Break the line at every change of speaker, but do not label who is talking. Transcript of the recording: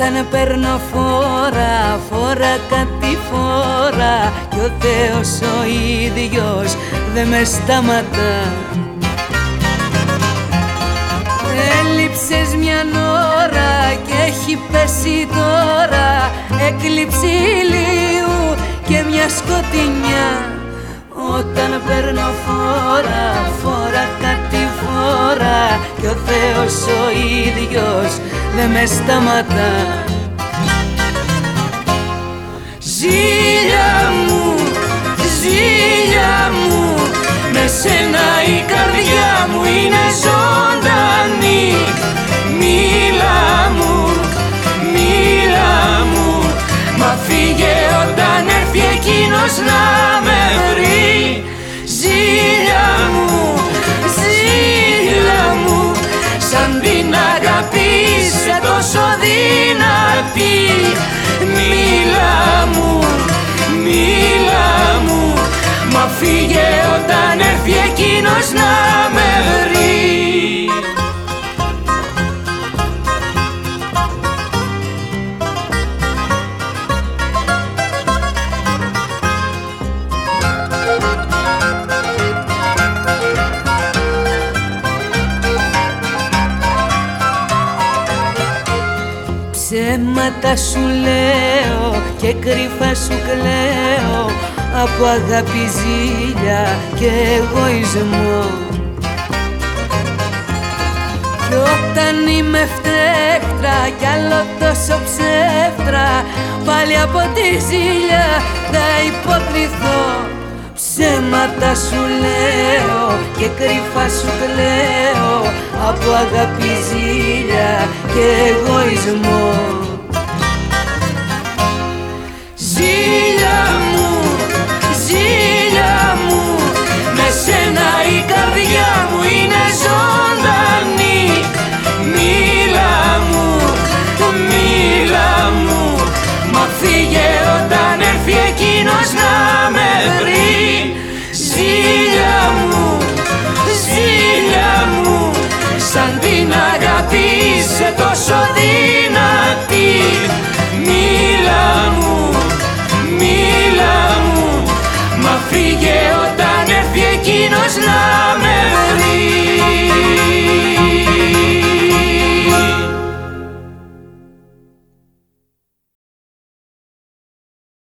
Όταν παίρνω φόρα, φόρα κάτι φόρα, κι ο Θεός ο ίδιος δε με σταματά. Έλειψες μια ώρα και έχει πέσει τώρα έκλειψη ηλίου και μια σκοτεινιά. Όταν παίρνω φόρα, φόρα κάτι φόρα, κι ο Θεός ο ίδιος δε με σταματά. Ζήλια μου, ζήλια μου, με σένα η καρδιά μου είναι ζωντανή. Μίλα μου, μίλα μου, μα φύγε όταν έρθει εκείνος να με βρει. Ζήλια μου, ζήλια μου, σαν την αγάπη είσαι τόσο δυνατή. Μίλα μου, μίλα μου, μα φύγε όταν έρθει εκείνος να με βρει. Ψέματα σου λέω και κρυφά σου κλαίω από αγάπη, ζήλια και εγωισμό. Κι όταν είμαι φταίχτρα κι άλλο τόσο ψεύτρα, πάλι από τη ζήλια θα υποκριθώ. Ψέματα σου λέω και κρυφά σου κλαίω από αγάπη, ζήλια και εγωισμό. Ζήλια μου, ζήλια μου, με σένα η καρδιά